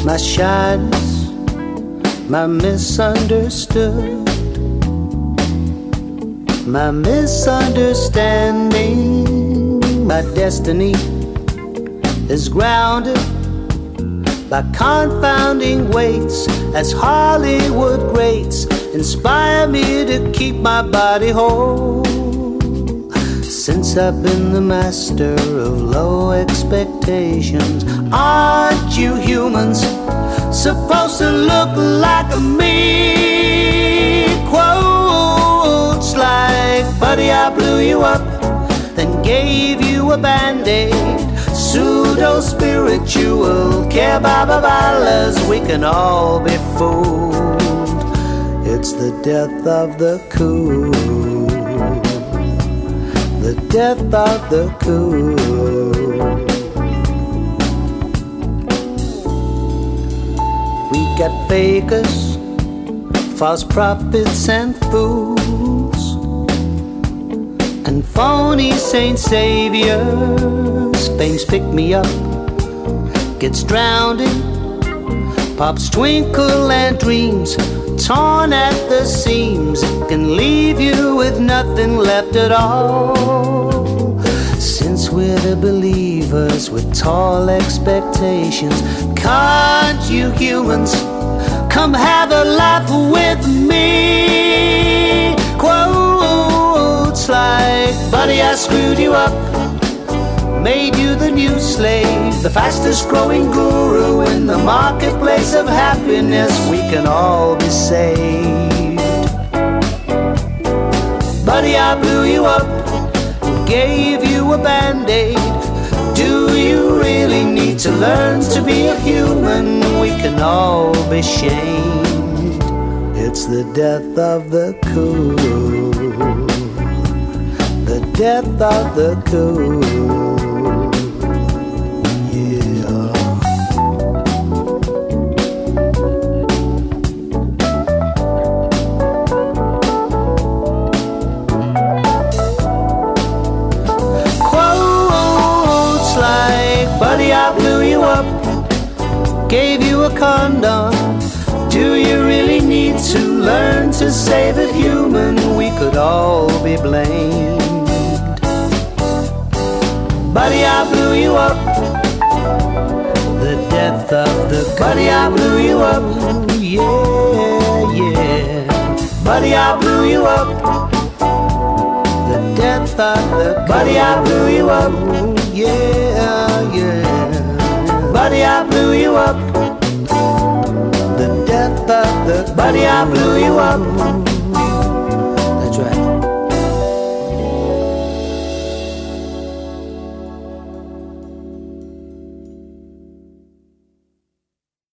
my shyness, my misunderstood, my misunderstanding, my destiny is grounded by confounding weights as Hollywood greats inspire me to keep my body whole. Since I've been the master of low expectations, aren't you humans supposed to look like me? Quotes like, buddy, I blew you up, then gave you a band-aid. Pseudo-spiritual care-ba-ba-ballas, we can all be fooled. It's the death of the cool, the death of the cool. We got fakers, false prophets and fools, and phony saint saviors. Fame's pick me up, gets drowned in pop's twinkle and dreams, torn at the seams. It can leave you with nothing left at all. Since we're the believers with tall expectations, can't you humans come have a laugh with me? Quotes like, buddy, I screwed you up, made you the new slave, the fastest growing guru in the marketplace of happiness. We can all be saved. Buddy, I blew you up, gave you a band-aid. Do you really need to learn to be a human? We can all be shamed. It's the death of the cool, the death of the cool. Buddy, I blew you up, gave you a condom. Do you really need to learn to save it human? We could all be blamed. Buddy, I blew you up, the death of the cool. Buddy, I blew you up, yeah, yeah. Buddy, I blew you up, the death of the cool. Buddy, I blew you up, yeah, yeah. Buddy, I blew you up, the death of the. Buddy, I blew you up.